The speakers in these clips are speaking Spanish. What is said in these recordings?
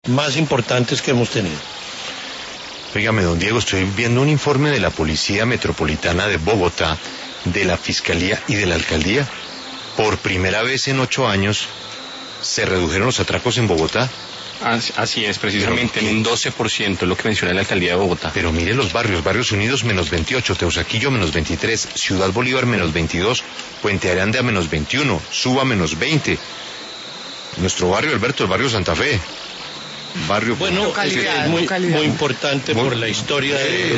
más importantes que hemos tenido. Óigame, don Diego, estoy viendo un informe de la Policía Metropolitana de Bogotá, de la Fiscalía y de la Alcaldía. Por primera vez en 8 años se redujeron los atracos en Bogotá. Así es, precisamente en un 12%, lo que menciona la Alcaldía de Bogotá. Pero mire los barrios: Barrios Unidos menos 28, Teusaquillo menos 23, Ciudad Bolívar menos 22, Puente Aranda menos 21, Suba menos 20. Nuestro barrio, Alberto, el barrio Santa Fe. Barrio, bueno, localidad, es muy localidad. importante por la historia de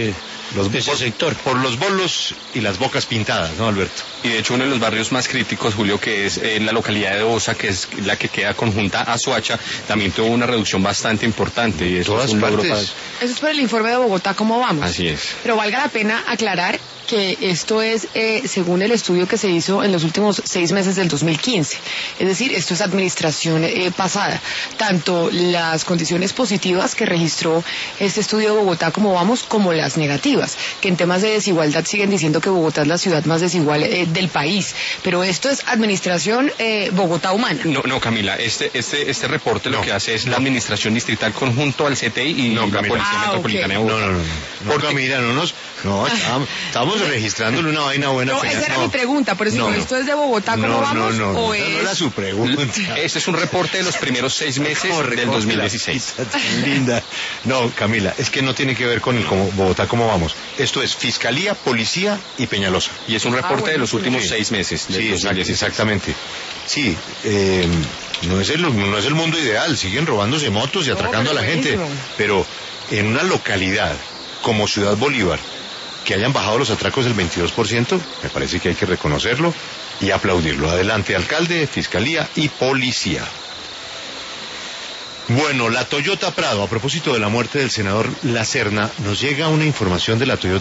ese sector. Por los bolos y las bocas pintadas, ¿no, Alberto? Y de hecho uno de los barrios más críticos, Julio, que es la localidad de Osa, que es la que queda conjunta a Soacha, también tuvo una reducción bastante importante. Y eso Todas es un logro partes. Eso es por el informe de Bogotá, ¿cómo vamos? Así es. Pero valga la pena aclarar que esto es según el estudio que se hizo en los últimos 6 meses del 2015. Es decir, esto es administración pasada. Tanto las condiciones positivas que registró este estudio de Bogotá, como vamos, como las negativas, que en temas de desigualdad siguen diciendo que Bogotá es la ciudad más desigual del país. Pero esto es administración Bogotá humana. No, Camila, este reporte lo que hace es la administración distrital conjunto al CTI y la Policía Metropolitana de Bogotá. No, Camila, estamos registrándole una vaina buena. No, esa era mi pregunta, por eso ¿esto es de Bogotá, cómo vamos? No es... era su pregunta. Este es un reporte de los primeros 6 meses del 2016. Linda. No, Camila, es que no tiene que ver con el Bogotá, cómo vamos. Esto es Fiscalía, Policía y Peñalosa. Y es un reporte de los últimos 6 meses del 2016. Exactamente. Sí, no es el mundo ideal, siguen robándose motos y atracando a la gente, pero en una localidad como Ciudad Bolívar, que hayan bajado los atracos del 22%, me parece que hay que reconocerlo y aplaudirlo. Adelante, alcalde, fiscalía y policía. Bueno, la Toyota Prado, a propósito de la muerte del senador La Serna, nos llega una información de la Toyota